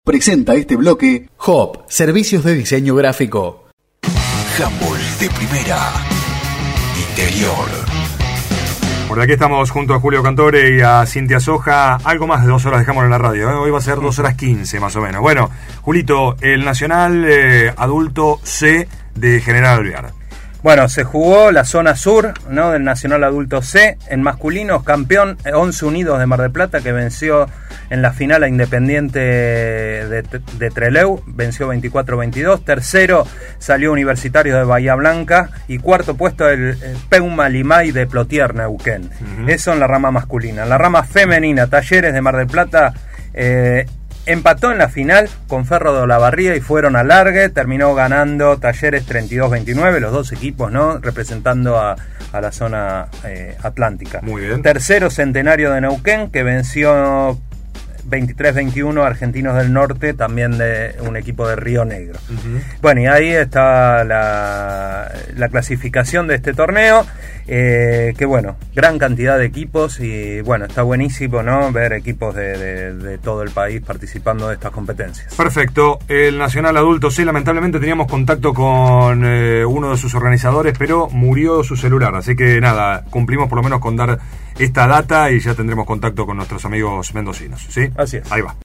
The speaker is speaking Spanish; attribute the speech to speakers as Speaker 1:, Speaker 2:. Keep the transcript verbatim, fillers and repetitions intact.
Speaker 1: Presenta este bloque Hop, servicios de diseño gráfico.
Speaker 2: Handball de primera. Interior.
Speaker 3: Por aquí estamos junto a Julio Cantore y a Cintia Soja. Algo más de dos horas dejamos en la radio, ¿eh? Hoy va a ser dos horas quince más o menos. Bueno, Julito, el Nacional eh, Adulto C de General Alvear.
Speaker 4: Bueno, se jugó la zona sur, ¿no?, del Nacional Adulto C. En masculinos, campeón Once Unidos de Mar del Plata, que venció en la final a Independiente de, de Trelew, venció veinticuatro a veintidós. Tercero salió Universitario de Bahía Blanca. Y cuarto puesto el, el Peuma Limay de Plotier, Neuquén. Uh-huh. Eso en la rama masculina. En la rama femenina, Talleres de Mar del Plata eh, empató en la final con Ferro de Olavarría y fueron a largue. Terminó ganando Talleres treinta y dos a veintinueve, los dos equipos, ¿no?, representando a, a la zona eh, atlántica.
Speaker 3: Muy bien. Tercero,
Speaker 4: Centenario de Neuquén, que venció veintitrés a veintiuno Argentinos del Norte, también de un equipo de Río Negro. Uh-huh. Bueno, y ahí está la, la clasificación de este torneo, eh, que bueno, gran cantidad de equipos y bueno, está buenísimo, ¿no?, ver equipos de, de, de todo el país participando de estas competencias.
Speaker 3: Perfecto. El Nacional Adulto C, lamentablemente teníamos contacto con eh, uno de sus organizadores, pero murió su celular, así que nada, cumplimos por lo menos con dar esta data y ya tendremos contacto con nuestros amigos mendocinos, ¿sí?
Speaker 4: Así es.
Speaker 3: Ahí va.